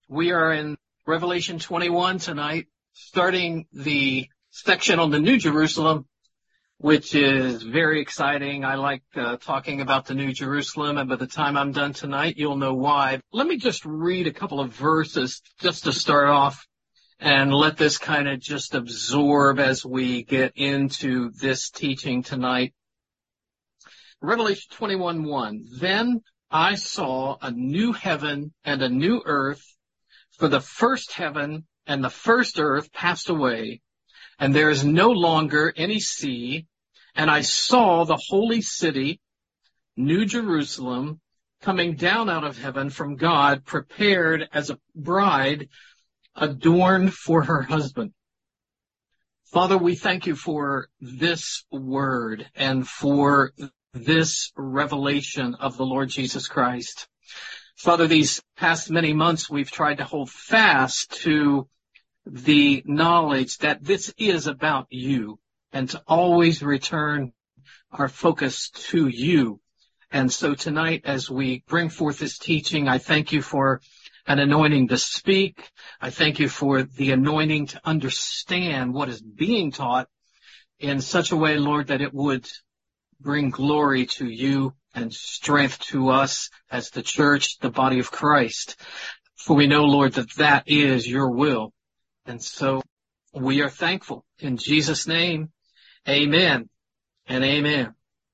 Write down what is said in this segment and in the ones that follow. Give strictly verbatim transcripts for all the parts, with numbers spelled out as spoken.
We are in Revelation twenty-one tonight, starting the section on the New Jerusalem, which is very exciting. I like uh, talking about the New Jerusalem, and by the time I'm done tonight, you'll know why. Let me just read a couple of verses just to start off and let this kind of just absorb as we get into this teaching tonight. Revelation twenty-one one. Then I saw a new heaven and a new earth, for the first heaven and the first earth passed away, and there is no longer any sea. And I saw the holy city, New Jerusalem, coming down out of heaven from God, prepared as a bride adorned for her husband. Father, we thank you for this word and for this revelation of the Lord Jesus Christ. Father, these past many months we've tried to hold fast to the knowledge that this is about you and to always return our focus to you. And so tonight, as we bring forth this teaching, I thank you for an anointing to speak. I thank you for the anointing to understand what is being taught in such a way, Lord, that it would bring glory to you and strength to us as the church, the body of Christ. For we know, Lord, that that is your will. And so we are thankful. In Jesus' name, amen and amen.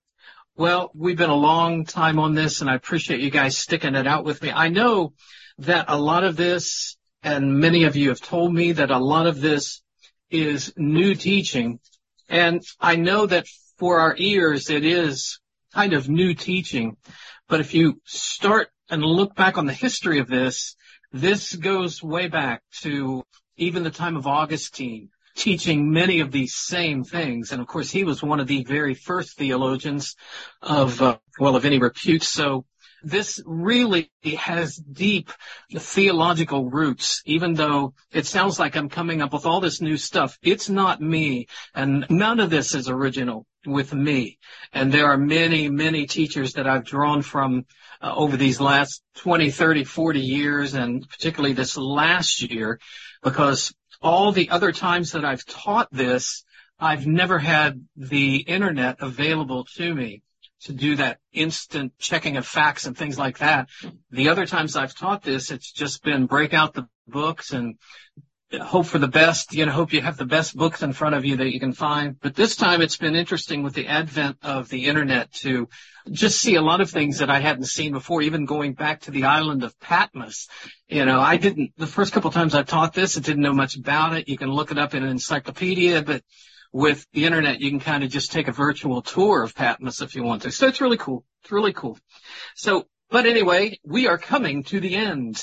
Well, we've been a long time on this, and I appreciate you guys sticking it out with me. I know that a lot of this, and many of you have told me that a lot of this is new teaching. And I know that for our ears, it is kind of new teaching. But if you start and look back on the history of this, this goes way back to even the time of Augustine, teaching many of these same things. And of course, he was one of the very first theologians of, uh, well, of any repute. So this really has deep theological roots, even though it sounds like I'm coming up with all this new stuff. It's not me, and none of this is original with me. And there are many, many teachers that I've drawn from uh, over these last twenty, thirty, forty years, and particularly this last year, because all the other times that I've taught this, I've never had the internet available to me to do that instant checking of facts and things like that. The other times I've taught this, it's just been break out the books and hope for the best. You know, hope you have the best books in front of you that you can find. But this time it's been interesting with the advent of the internet to just see a lot of things that I hadn't seen before, even going back to the island of Patmos. You know, I didn't, the first couple of times I taught this, I didn't know much about it. You can look it up in an encyclopedia, but with the internet, you can kind of just take a virtual tour of Patmos if you want to. So it's really cool. It's really cool. So, but anyway, we are coming to the end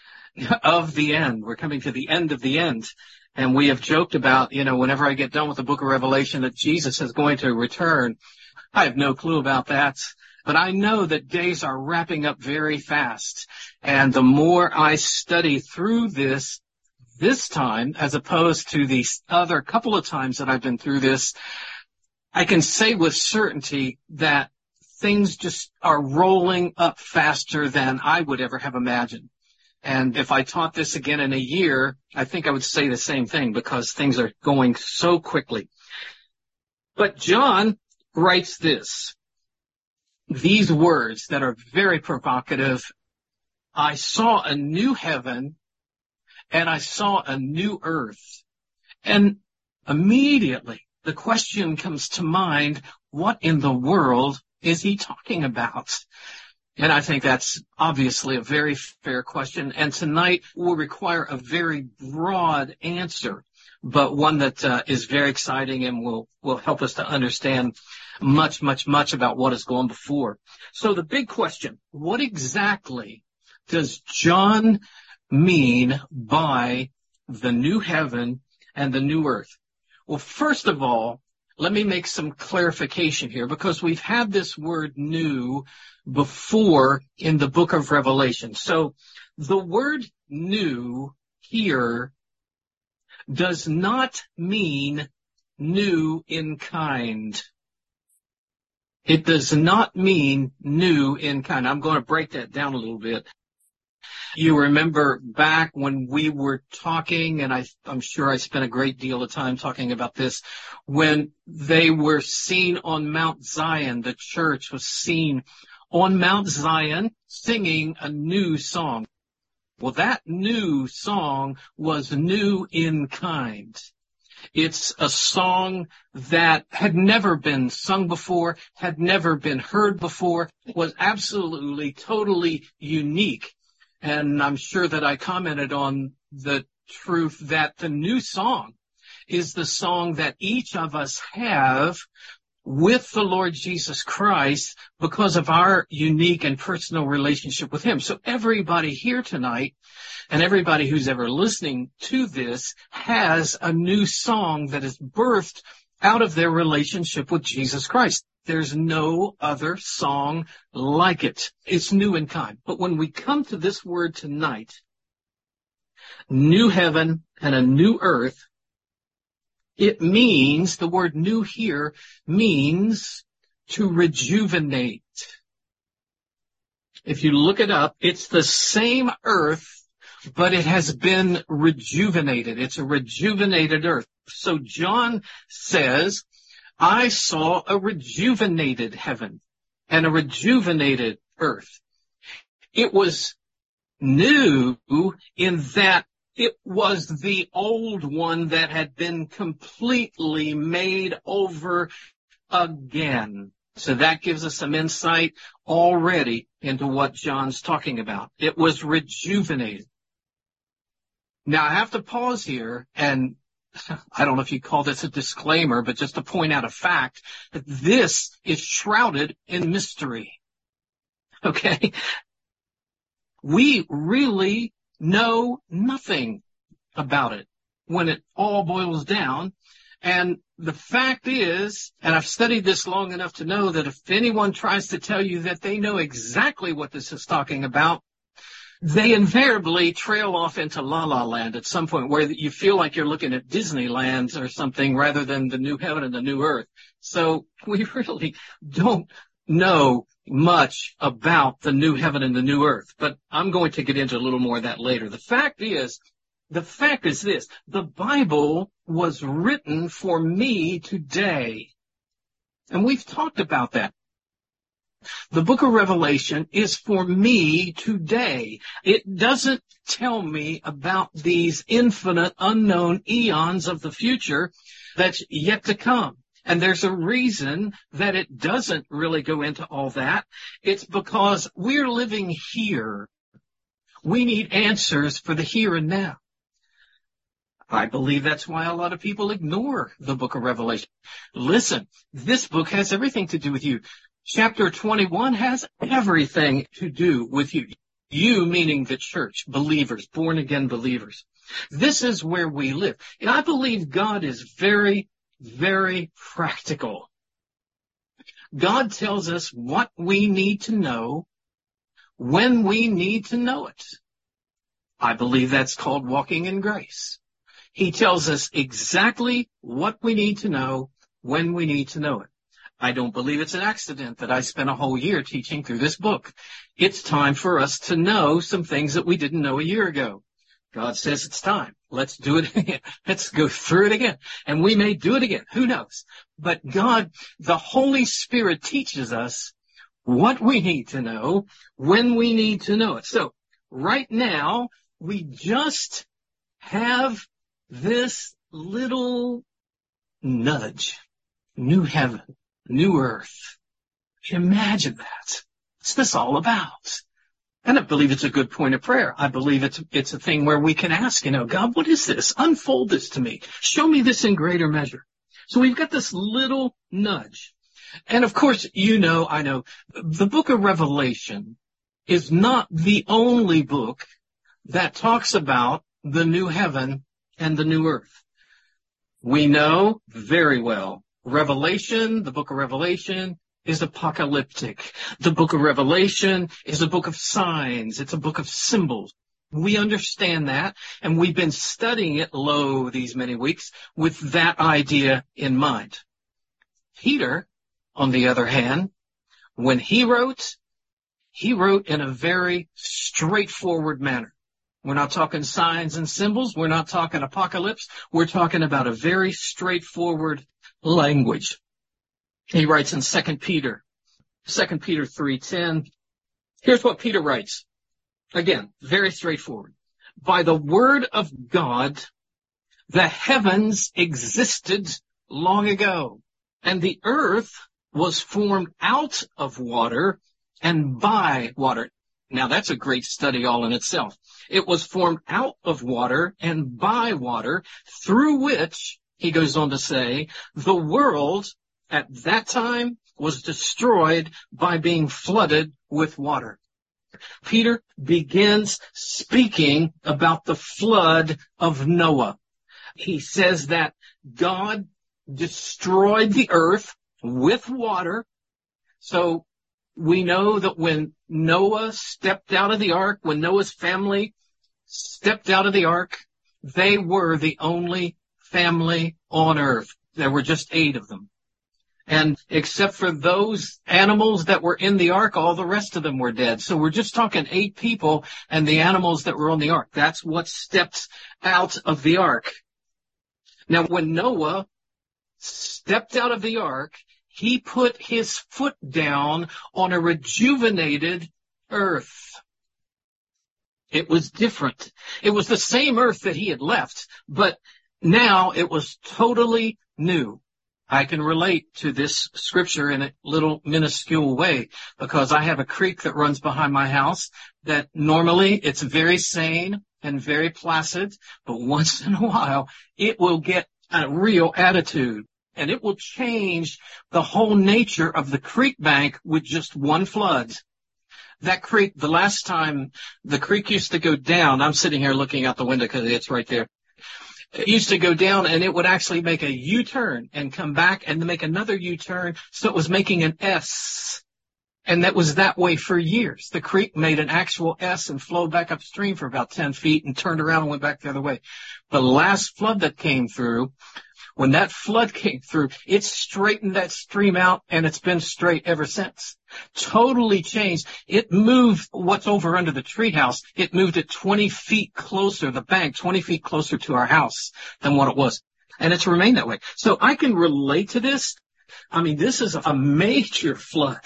of the end. We're coming to the end of the end. And we have joked about, you know, whenever I get done with the book of Revelation, that Jesus is going to return. I have no clue about that. But I know that days are wrapping up very fast. And the more I study through this, this time, as opposed to the other couple of times that I've been through this, I can say with certainty that things just are rolling up faster than I would ever have imagined. And if I taught this again in a year, I think I would say the same thing because things are going so quickly. But John writes this, these words that are very provocative. I saw a new heaven and I saw a new earth. And immediately the question comes to mind, what in the world is he talking about? And I think that's obviously a very fair question. And tonight will require a very broad answer, but one that uh, is very exciting and will, will help us to understand much, much, much about what has gone before. So the big question, what exactly does John mean by the new heaven and the new earth? Well, first of all, let me make some clarification here because we've had this word new before in the book of Revelation. So the word new here does not mean new in kind. It does not mean new in kind. I'm going to break that down a little bit. You remember back when we were talking, and I, I'm sure I spent a great deal of time talking about this, when they were seen on Mount Zion, the church was seen on Mount Zion singing a new song. Well, that new song was new in kind. It's a song that had never been sung before, had never been heard before, was absolutely, totally unique. And I'm sure that I commented on the truth that the new song is the song that each of us have with the Lord Jesus Christ because of our unique and personal relationship with Him. So everybody here tonight and everybody who's ever listening to this has a new song that is birthed out of their relationship with Jesus Christ. There's no other song like it. It's new in kind. But when we come to this word tonight, new heaven and a new earth, it means, the word new here means to rejuvenate. If you look it up, it's the same earth, but it has been rejuvenated. It's a rejuvenated earth. So John says, I saw a rejuvenated heaven and a rejuvenated earth. It was new in that it was the old one that had been completely made over again. So that gives us some insight already into what John's talking about. It was rejuvenated. Now, I have to pause here, and I don't know if you call this a disclaimer, but just to point out a fact, that this is shrouded in mystery. Okay? We really know nothing about it when it all boils down. And the fact is, and I've studied this long enough to know that if anyone tries to tell you that they know exactly what this is talking about, they invariably trail off into La La Land at some point where you feel like you're looking at Disneyland or something rather than the new heaven and the new earth. So we really don't know much about the new heaven and the new earth, but I'm going to get into a little more of that later. The fact is, the fact is this, the Bible was written for me today. And we've talked about that. The book of Revelation is for me today. It doesn't tell me about these infinite unknown eons of the future that's yet to come. And there's a reason that it doesn't really go into all that. It's because we're living here. We need answers for the here and now. I believe that's why a lot of people ignore the book of Revelation. Listen, this book has everything to do with you. Chapter twenty-one has everything to do with you. You meaning the church, believers, born-again believers. This is where we live. And I believe God is very, very practical. God tells us what we need to know when we need to know it. I believe that's called walking in grace. He tells us exactly what we need to know when we need to know it. I don't believe it's an accident that I spent a whole year teaching through this book. It's time for us to know some things that we didn't know a year ago. God says it's time. Let's do it again. Let's go through it again. And we may do it again. Who knows? But God, the Holy Spirit teaches us what we need to know when we need to know it. So right now, we just have this little nudge. New heaven, new earth. Imagine that. What's this all about? And I believe it's a good point of prayer. I believe it's it's a thing where we can ask, you know, God, what is this? Unfold this to me. Show me this in greater measure. So we've got this little nudge. And of course, you know, I know, the book of Revelation is not the only book that talks about the new heaven and the new earth. We know very well, Revelation, the book of Revelation, is apocalyptic. The book of Revelation is a book of signs. It's a book of symbols. We understand that, and we've been studying it, lo, these many weeks, with that idea in mind. Peter, on the other hand, when he wrote, he wrote in a very straightforward manner. We're not talking signs and symbols. We're not talking apocalypse. We're talking about a very straightforward language. He writes in Second Peter, Second Peter three ten. Here's what Peter writes. Again, very straightforward. By the word of God, the heavens existed long ago, and the earth was formed out of water and by water. Now that's a great study all in itself. It was formed out of water and by water, through which, he goes on to say, the world at that time was destroyed by being flooded with water. Peter begins speaking about the flood of Noah. He says that God destroyed the earth with water. So we know that when Noah stepped out of the ark, when Noah's family stepped out of the ark, they were the only family on earth. There were just eight of them. And except for those animals that were in the ark, all the rest of them were dead. So we're just talking eight people and the animals that were on the ark. That's what stepped out of the ark. Now, when Noah stepped out of the ark, he put his foot down on a rejuvenated earth. It was different. It was the same earth that he had left, but now it was totally new. I can relate to this scripture in a little minuscule way because I have a creek that runs behind my house that normally it's very sane and very placid, but once in a while it will get a real attitude and it will change the whole nature of the creek bank with just one flood. That creek, the last time the creek used to go down, I'm sitting here looking out the window because it's right there. It used to go down and it would actually make a U-turn and come back and make another U-turn. So it was making an S. And that was that way for years. The creek made an actual S and flowed back upstream for about ten feet and turned around and went back the other way. The last flood that came through, when that flood came through, it straightened that stream out and it's been straight ever since. Totally changed. It moved what's over under the treehouse. It moved it twenty feet closer, the bank, twenty feet closer to our house than what it was. And it's remained that way. So I can relate to this. I mean, this is a major flood.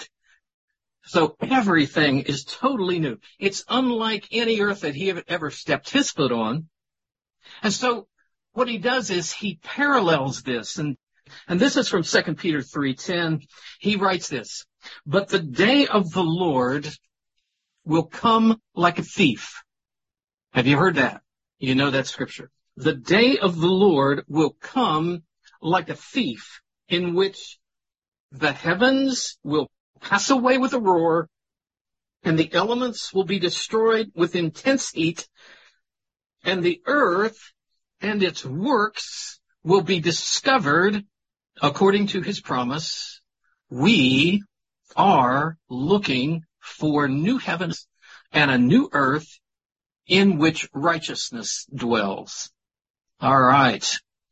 So everything is totally new. It's unlike any earth that he ever stepped his foot on. And so what he does is he parallels this. And, and this is from Second Peter three ten. He writes this, but the day of the Lord will come like a thief. Have you heard that? You know that scripture. The day of the Lord will come like a thief, in which the heavens will pass away with a roar, and the elements will be destroyed with intense heat, and the earth and its works will be discovered according to his promise. We are looking for new heavens and a new earth in which righteousness dwells. All right.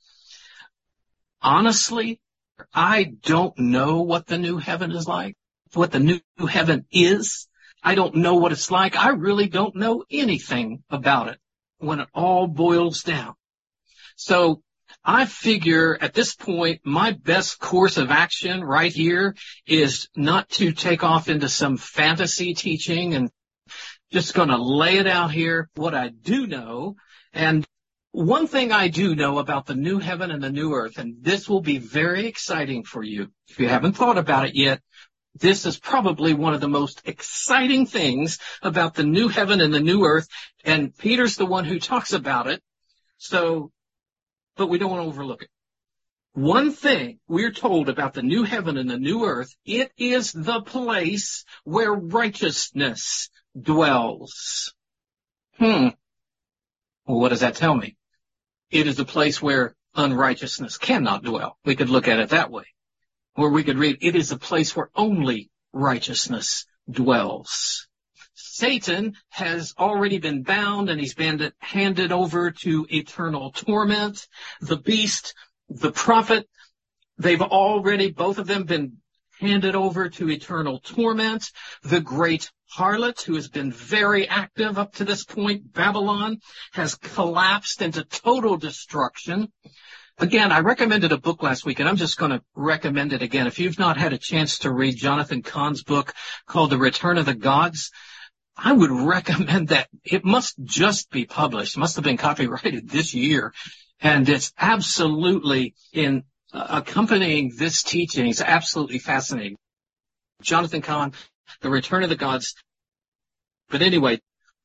Honestly, I don't know what the new heaven is like. What the new heaven is. I don't know what it's like. I really don't know anything about it when it all boils down. So I figure at this point, my best course of action right here is not to take off into some fantasy teaching and just going to lay it out here, what I do know. And one thing I do know about the new heaven and the new earth, and this will be very exciting for you. If you haven't thought about it yet, this is probably one of the most exciting things about the new heaven and the new earth. And Peter's the one who talks about it. So, but we don't want to overlook it. One thing we're told about the new heaven and the new earth, it is the place where righteousness dwells. Hmm. Well, what does that tell me? It is a place where unrighteousness cannot dwell. We could look at it that way. Or we could read, it is a place where only righteousness dwells. Satan has already been bound and he's been handed over to eternal torment. The beast, the prophet, they've already, both of them, been handed over to eternal torment. The great harlot, who has been very active up to this point, Babylon, has collapsed into total destruction. Again, I recommended a book last week, and I'm just going to recommend it again. If you've not had a chance to read Jonathan Cahn's book called The Return of the Gods, I would recommend that. It must just be published. It must have been copyrighted this year. And it's absolutely in uh, accompanying this teaching. It's absolutely fascinating. Jonathan Cahn, The Return of the Gods. But anyway,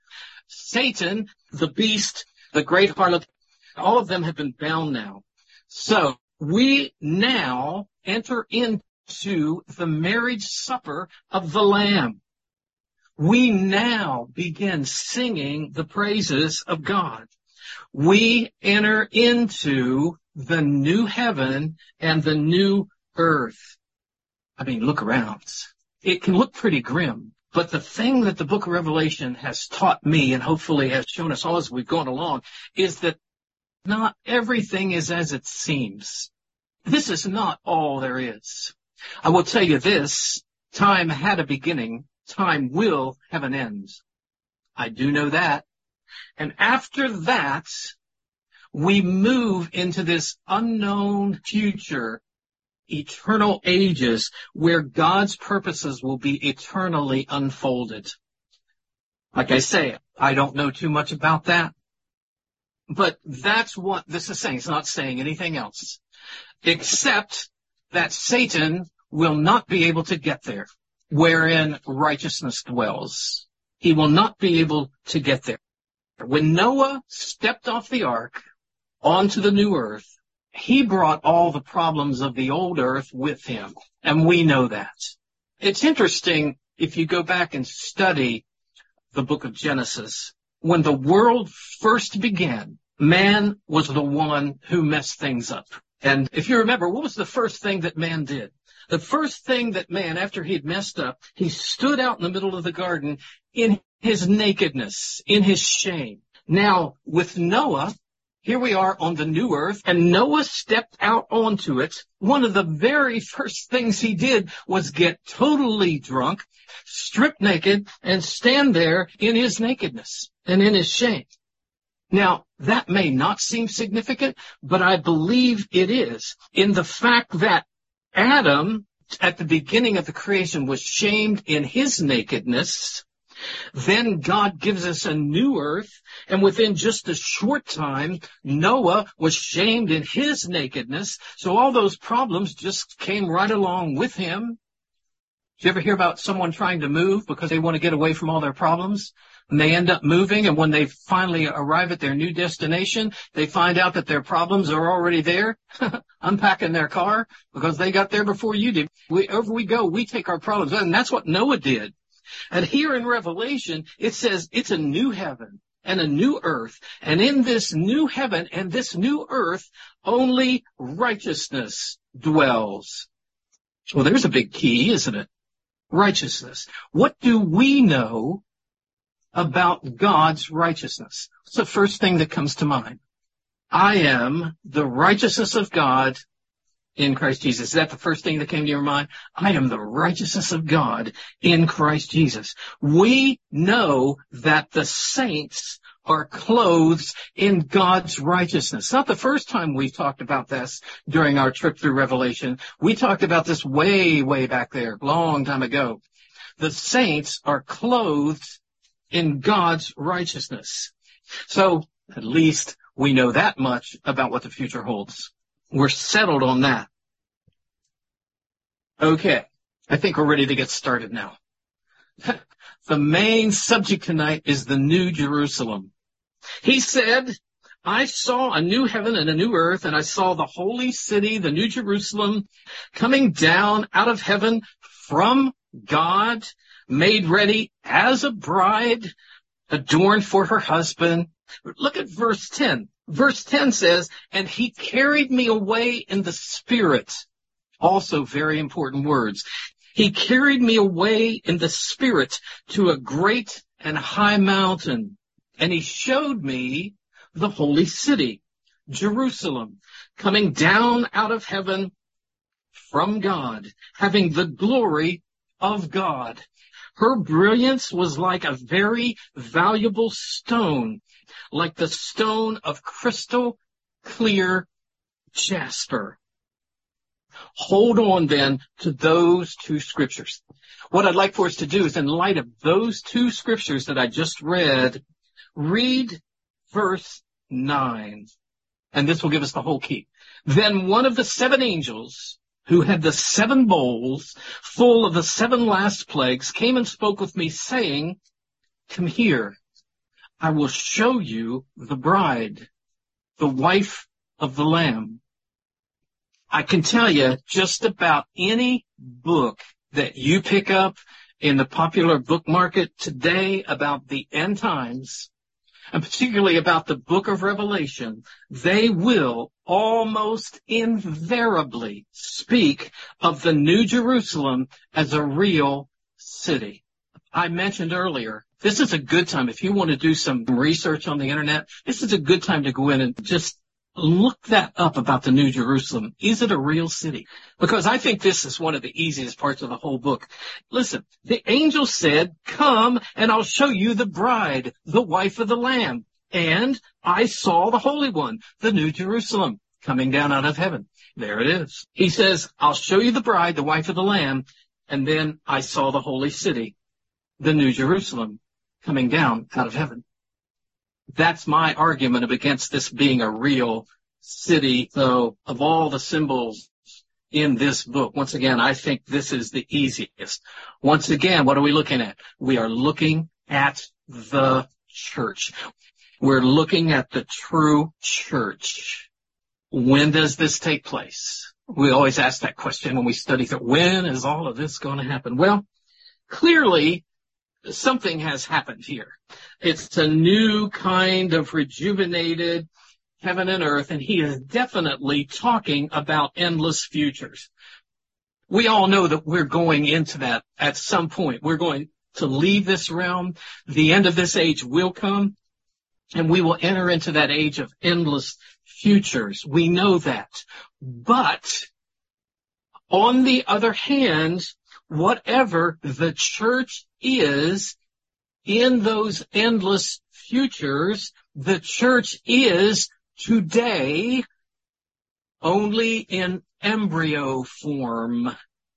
Satan, the beast, the great harlot, all of them have been bound now. So we now enter into the marriage supper of the Lamb. We now begin singing the praises of God. We enter into the new heaven and the new earth. I mean, look around. It can look pretty grim, but the thing that the book of Revelation has taught me, and hopefully has shown us all as we've gone along, is that not everything is as it seems. This is not all there is. I will tell you this, time had a beginning, time will have an end. I do know that. And after that, we move into this unknown future, eternal ages, where God's purposes will be eternally unfolded. Like I say, I don't know too much about that. But that's what this is saying. It's not saying anything else, except that Satan will not be able to get there, wherein righteousness dwells. He will not be able to get there. When Noah stepped off the ark onto the new earth, he brought all the problems of the old earth with him, and we know that. It's interesting if you go back and study the book of Genesis. When the world first began, man was the one who messed things up. And if you remember, what was the first thing that man did? The first thing that man, after he had messed up, he stood out in the middle of the garden in his nakedness, in his shame. Now, with Noah, here we are on the new earth, and Noah stepped out onto it. One of the very first things he did was get totally drunk, strip naked, and stand there in his nakedness and in his shame. Now, that may not seem significant, but I believe it is, in the fact that Adam, at the beginning of the creation, was shamed in his nakedness. Then God gives us a new earth, and within just a short time, Noah was shamed in his nakedness. So all those problems just came right along with him. Did you ever hear about someone trying to move because they want to get away from all their problems? And they end up moving, and when they finally arrive at their new destination, they find out that their problems are already there, unpacking their car, because they got there before you did. We, over we go, we take our problems, and that's what Noah did. And here in Revelation, it says it's a new heaven and a new earth, and in this new heaven and this new earth, only righteousness dwells. Well, there's a big key, isn't it? Righteousness. What do we know about God's righteousness? What's the first thing that comes to mind? I am the righteousness of God in Christ Jesus. Is that the first thing that came to your mind? I am the righteousness of God in Christ Jesus. We know that the saints are clothed in God's righteousness. Not the first time we talked about this during our trip through Revelation. We talked about this way, way back there, long time ago. The saints are clothed in God's righteousness. So at least we know that much about what the future holds. We're settled on that. Okay, I think we're ready to get started now. The main subject tonight is the New Jerusalem. He said, I saw a new heaven and a new earth, and I saw the holy city, the New Jerusalem, coming down out of heaven from God, made ready as a bride, adorned for her husband. Look at verse ten. Verse ten says, and he carried me away in the spirit. Also very important words. He carried me away in the spirit to a great and high mountain, and he showed me the holy city, Jerusalem, coming down out of heaven from God, having the glory of God. Her brilliance was like a very valuable stone, like the stone of crystal clear jasper. Hold on then to those two scriptures. What I'd like for us to do is, in light of those two scriptures that I just read, read verse nine. And this will give us the whole key. Then one of the seven angels who had the seven bowls full of the seven last plagues came and spoke with me, saying, come here, I will show you the bride, the wife of the Lamb. I can tell you just about any book that you pick up in the popular book market today about the end times, and particularly about the book of Revelation, they will almost invariably speak of the New Jerusalem as a real city. I mentioned earlier, this is a good time. If you want to do some research on the internet, this is a good time to go in and just look that up about the New Jerusalem. Is it a real city? Because I think this is one of the easiest parts of the whole book. Listen, the angel said, come and I'll show you the bride, the wife of the Lamb. And I saw the Holy One, the New Jerusalem, coming down out of heaven. There it is. He says, I'll show you the bride, the wife of the Lamb. And then I saw the holy city, the New Jerusalem, coming down out of heaven. That's my argument against this being a real city. So of all the symbols in this book, once again, I think this is the easiest. Once again, what are we looking at? We are looking at the church. We're looking at the true church. When does this take place? We always ask that question when we study through. When is all of this going to happen? Well, clearly, something has happened here. It's a new kind of rejuvenated heaven and earth, and he is definitely talking about endless futures. We all know that we're going into that at some point. We're going to leave this realm. The end of this age will come, and we will enter into that age of endless futures. We know that. But on the other hand, whatever the church is in those endless futures, the church is today only in embryo form.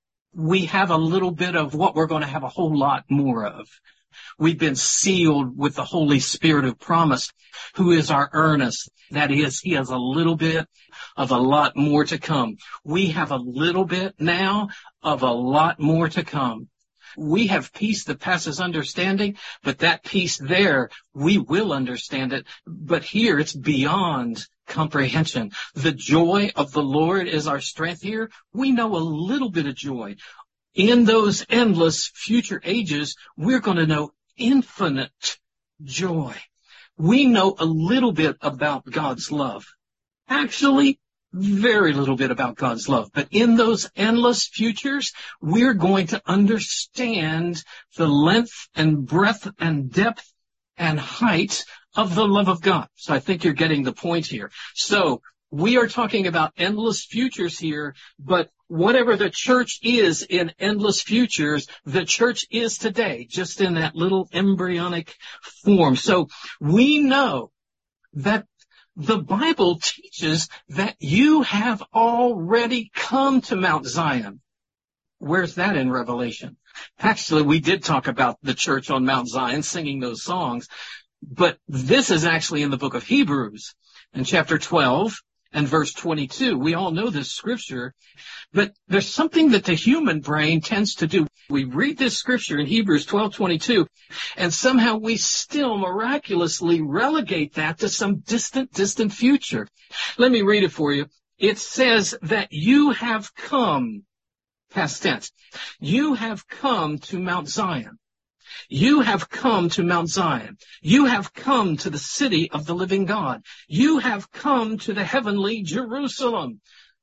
We have a little bit of what we're going to have a whole lot more of. We've been sealed with the Holy Spirit of promise, who is our earnest. That is, he has a little bit of a lot more to come. We have a little bit now of a lot more to come. We have peace that passes understanding, but that peace there, we will understand it. But here, it's beyond comprehension. The joy of the Lord is our strength here. We know a little bit of joy. In those endless future ages, we're going to know infinite joy. We know a little bit about God's love. Actually, very little bit about God's love. But in those endless futures, we're going to understand the length and breadth and depth and height of the love of God. So I think you're getting the point here. So we are talking about endless futures here, but whatever the church is in endless futures, the church is today, just in that little embryonic form. So we know that the Bible teaches that you have already come to Mount Zion. Where's that in Revelation? Actually, we did talk about the church on Mount Zion singing those songs, but this is actually in the book of Hebrews in chapter twelve and verse twenty-two. We all know this scripture, but there's something that the human brain tends to do. We read this scripture in Hebrews twelve twenty-two, and somehow we still miraculously relegate that to some distant, distant future. Let me read it for you. It says that you have come, past tense, you have come to Mount Zion. You have come to Mount Zion. You have come to the city of the living God. You have come to the heavenly Jerusalem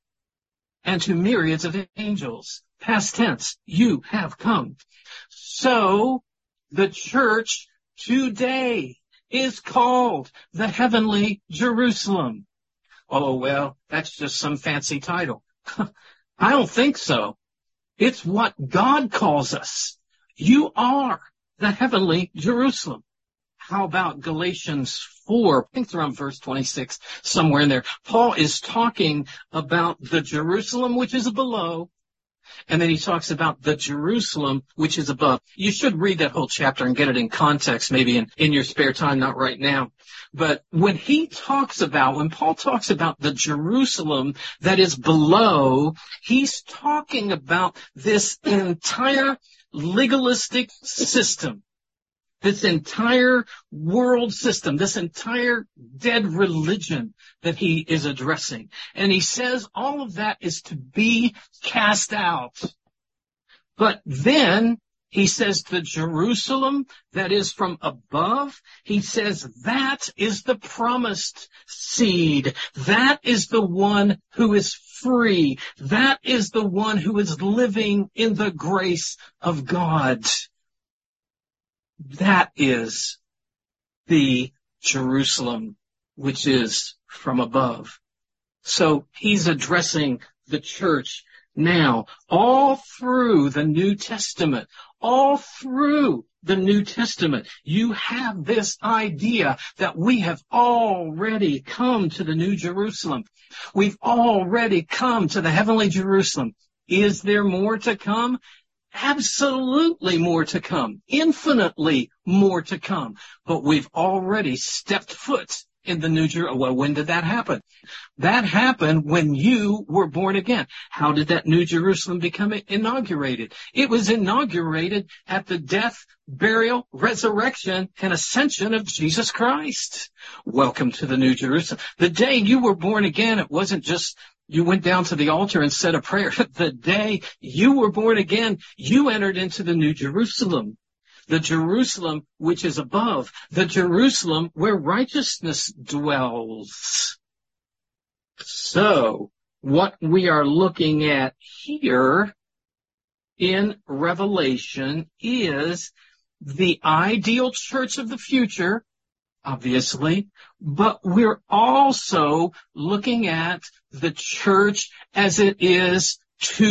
and to myriads of angels. Past tense, you have come. So the church today is called the heavenly Jerusalem. Oh, well, that's just some fancy title. I don't think so. It's what God calls us. You are the heavenly Jerusalem. How about Galatians four? I think it's around verse twenty-six, somewhere in there. Paul is talking about the Jerusalem which is below, and then he talks about the Jerusalem which is above. You should read that whole chapter and get it in context, maybe in, in your spare time, not right now. But when he talks about, when Paul talks about the Jerusalem that is below, he's talking about this entire legalistic system. This entire world system, this entire dead religion that he is addressing. And he says all of that is to be cast out. But then he says the Jerusalem that is from above, he says that is the promised seed. That is the one who is free. That is the one who is living in the grace of God. That is the Jerusalem which is from above. So he's addressing the church now. All through the New Testament, all through the New Testament, you have this idea that we have already come to the New Jerusalem. We've already come to the heavenly Jerusalem. Is there more to come? Absolutely more to come. Infinitely more to come. But we've already stepped foot in the New Jerusalem. Well, when did that happen? That happened when you were born again. How did that New Jerusalem become inaugurated? It was inaugurated at the death, burial, resurrection, and ascension of Jesus Christ. Welcome to the New Jerusalem. The day you were born again, it wasn't just you went down to the altar and said a prayer. The day you were born again, you entered into the New Jerusalem. The Jerusalem which is above. The Jerusalem where righteousness dwells. So, what we are looking at here in Revelation is the ideal church of the future, obviously, but we're also looking at the church as it is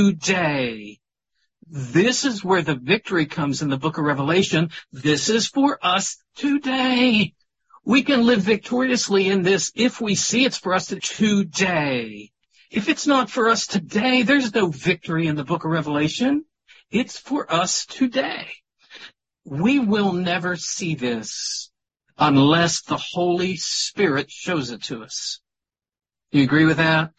today. This is where the victory comes in the book of Revelation. This is for us today. We can live victoriously in this if we see it's for us today. If it's not for us today, there's no victory in the book of Revelation. It's for us today. We will never see this unless the Holy Spirit shows it to us. You agree with that?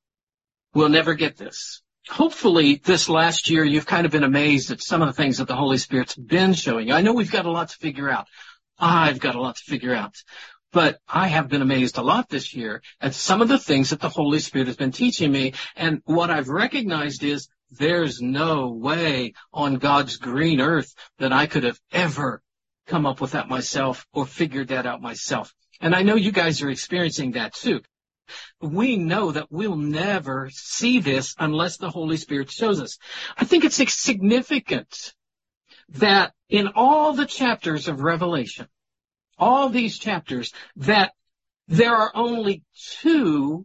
We'll never get this. Hopefully, this last year, you've kind of been amazed at some of the things that the Holy Spirit's been showing you. I know we've got a lot to figure out. I've got a lot to figure out. But I have been amazed a lot this year at some of the things that the Holy Spirit has been teaching me. And what I've recognized is there's no way on God's green earth that I could have ever come up with that myself or figured that out myself. And I know you guys are experiencing that too. We know that we'll never see this unless the Holy Spirit shows us. I think it's significant that in all the chapters of Revelation, all these chapters, that there are only two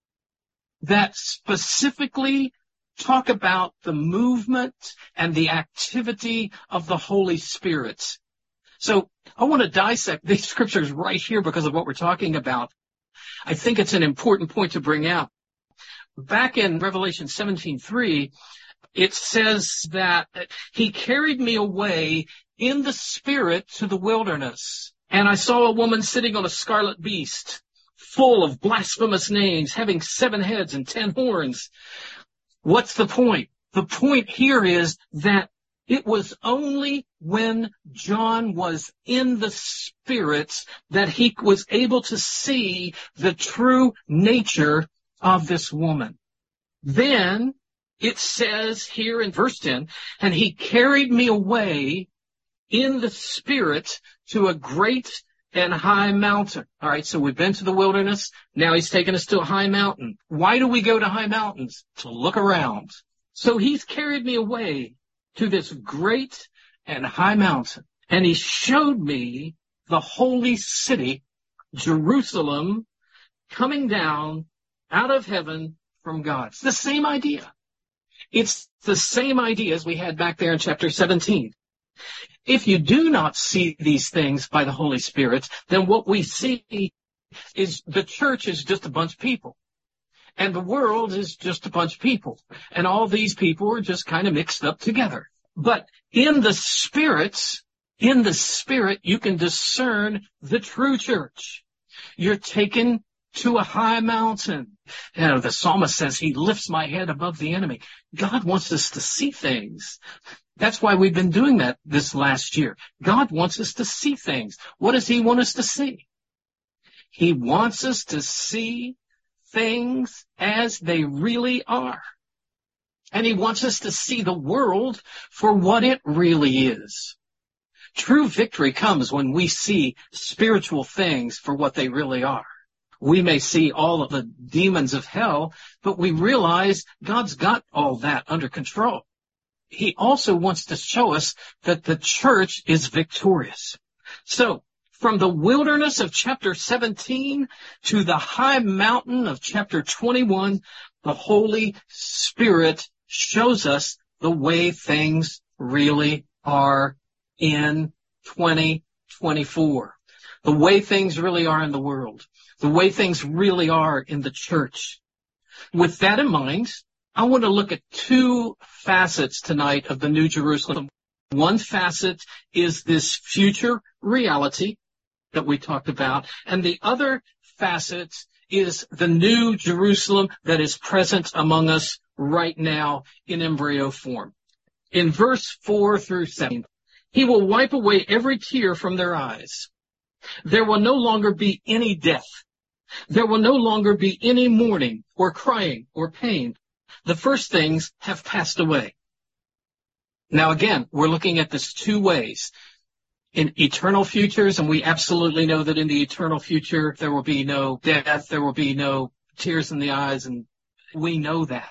that specifically talk about the movement and the activity of the Holy Spirit. So I want to dissect these scriptures right here because of what we're talking about. I think it's an important point to bring out. Back in Revelation seventeen three, it says that he carried me away in the spirit to the wilderness. And I saw a woman sitting on a scarlet beast, full of blasphemous names, having seven heads and ten horns. What's the point? The point here is that it was only when John was in the Spirit that he was able to see the true nature of this woman. Then it says here in verse ten, and he carried me away in the Spirit to a great and high mountain. All right, so we've been to the wilderness. Now he's taken us to a high mountain. Why do we go to high mountains? To look around. So he's carried me away to this great and high mountain. And he showed me the holy city, Jerusalem, coming down out of heaven from God. It's the same idea. It's the same idea as we had back there in chapter seventeen. If you do not see these things by the Holy Spirit, then what we see is the church is just a bunch of people. And the world is just a bunch of people. And all these people are just kind of mixed up together. But in the Spirit, in the Spirit, you can discern the true church. You're taken to a high mountain. You know, the psalmist says, he lifts my head above the enemy. God wants us to see things. That's why we've been doing that this last year. God wants us to see things. What does he want us to see? He wants us to see things as they really are. And he wants us to see the world for what it really is. True victory comes when we see spiritual things for what they really are. We may see all of the demons of hell, but we realize God's got all that under control. He also wants to show us that the church is victorious. So, from the wilderness of chapter seventeen to the high mountain of chapter twenty-one, the Holy Spirit shows us the way things really are in twenty twenty-four. The way things really are in the world. The way things really are in the church. With that in mind, I want to look at two facets tonight of the New Jerusalem. One facet is this future reality that we talked about, and the other facet is the New Jerusalem that is present among us right now in embryo form. In verse four through seven, he will wipe away every tear from their eyes. There will no longer be any death. There will no longer be any mourning or crying or pain. The first things have passed away. Now again, we're looking at this two ways. In eternal futures, and we absolutely know that in the eternal future there will be no death, there will be no tears in the eyes, and we know that.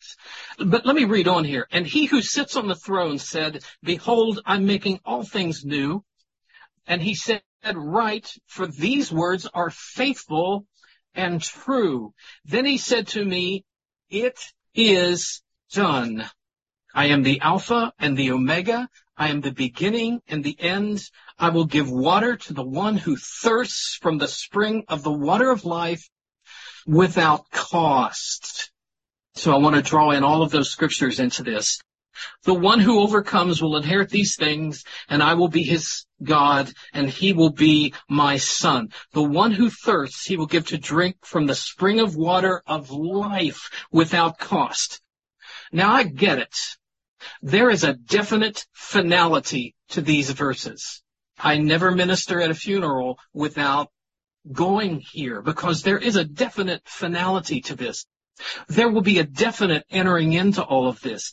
But let me read on here. And he who sits on the throne said, behold, I'm making all things new. And he said, write, for these words are faithful and true. Then he said to me, it is done. I am the Alpha and the Omega. I am the beginning and the end. I will give water to the one who thirsts from the spring of the water of life without cost. So I want to draw in all of those scriptures into this. The one who overcomes will inherit these things, and I will be his God, and he will be my son. The one who thirsts, he will give to drink from the spring of water of life without cost. Now I get it. There is a definite finality to these verses. I never minister at a funeral without going here, because there is a definite finality to this. There will be a definite entering into all of this.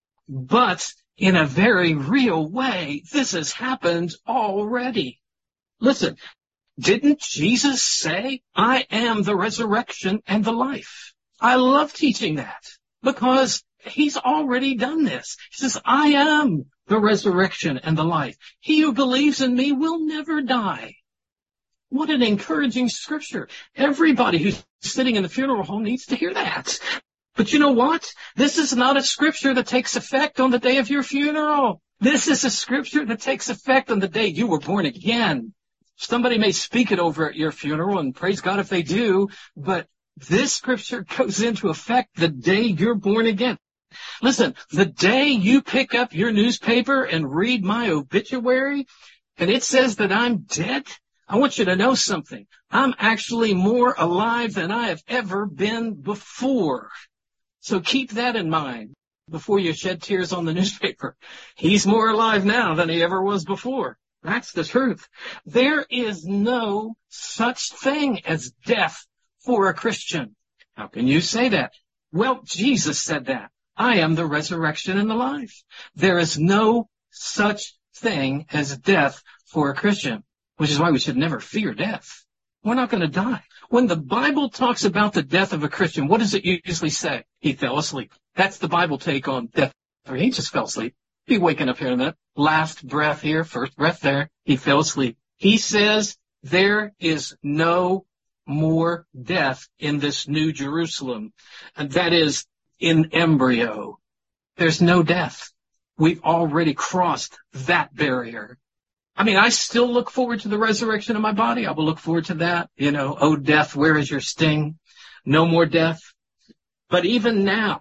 But in a very real way, this has happened already. Listen, didn't Jesus say, I am the resurrection and the life? I love teaching that because he's already done this. He says, I am the resurrection and the life. He who believes in me will never die. What an encouraging scripture. Everybody who's sitting in the funeral home needs to hear that. But you know what? This is not a scripture that takes effect on the day of your funeral. This is a scripture that takes effect on the day you were born again. Somebody may speak it over at your funeral, and praise God if they do, but this scripture goes into effect the day you're born again. Listen, the day you pick up your newspaper and read my obituary, and it says that I'm dead, I want you to know something. I'm actually more alive than I have ever been before. So keep that in mind before you shed tears on the newspaper. He's more alive now than he ever was before. That's the truth. There is no such thing as death for a Christian. How can you say that? Well, Jesus said that. I am the resurrection and the life. There is no such thing as death for a Christian, which is why we should never fear death. We're not going to die. When the Bible talks about the death of a Christian, what does it usually say? He fell asleep. That's the Bible take on death. Or he just fell asleep. Be waking up here in a minute. Last breath here, first breath there. He fell asleep. He says there is no more death in this New Jerusalem. And that is in embryo. There's no death. We've already crossed that barrier. I mean, I still look forward to the resurrection of my body. I will look forward to that. You know, oh, death, where is your sting? No more death. But even now,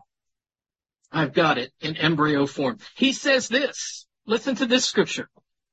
I've got it in embryo form. He says this. Listen to this scripture.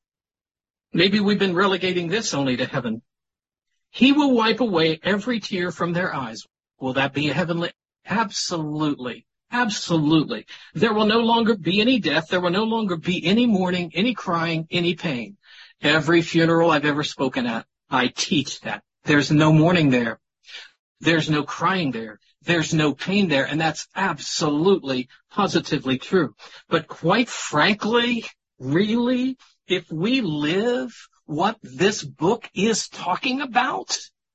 Maybe we've been relegating this only to heaven. He will wipe away every tear from their eyes. Will that be a heavenly? Absolutely. Absolutely. There will no longer be any death. There will no longer be any mourning, any crying, any pain. Every funeral I've ever spoken at, I teach that. There's no mourning there. There's no crying there. There's no pain there. And that's absolutely, positively true. But quite frankly, really, if we live what this book is talking about,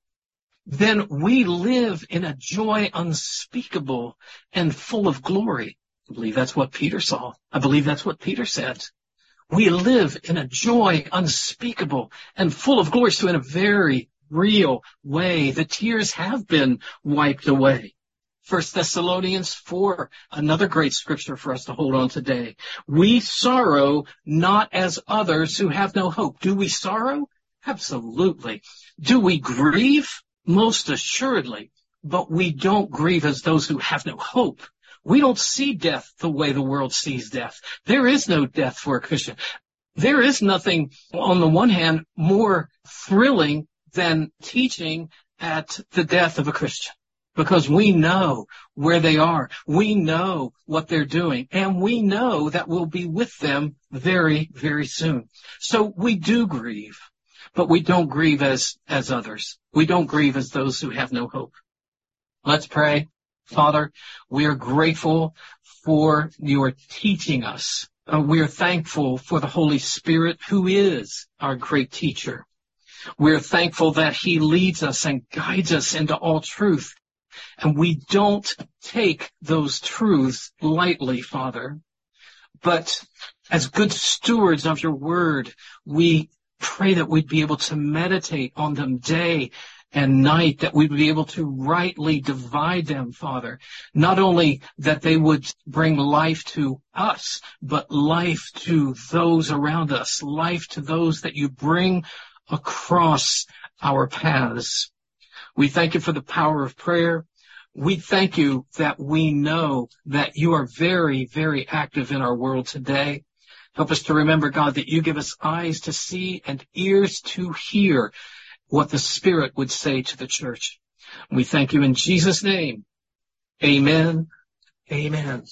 then we live in a joy unspeakable and full of glory. I believe that's what Peter saw. I believe that's what Peter said. We live in a joy unspeakable and full of glory. So in a very real way, the tears have been wiped away. First Thessalonians four, another great scripture for us to hold on today. We sorrow not as others who have no hope. Do we sorrow? Absolutely. Do we grieve? Most assuredly. But we don't grieve as those who have no hope. We don't see death the way the world sees death. There is no death for a Christian. There is nothing, on the one hand, more thrilling than teaching at the death of a Christian. Because we know where they are. We know what they're doing. And we know that we'll be with them very, very soon. So we do grieve. But we don't grieve as, as others. We don't grieve as those who have no hope. Let's pray. Father, we are grateful for your teaching us. Uh, we are thankful for the Holy Spirit, who is our great teacher. We're thankful that he leads us and guides us into all truth. And we don't take those truths lightly, Father. But as good stewards of your word, we pray that we'd be able to meditate on them day and night, that we'd be able to rightly divide them, Father. Not only that they would bring life to us, but life to those around us, life to those that you bring across our paths. We thank you for the power of prayer. We thank you that we know that you are very, very active in our world today. Help us to remember, God, that you give us eyes to see and ears to hear what the Spirit would say to the church. We thank you in Jesus' name. Amen. Amen.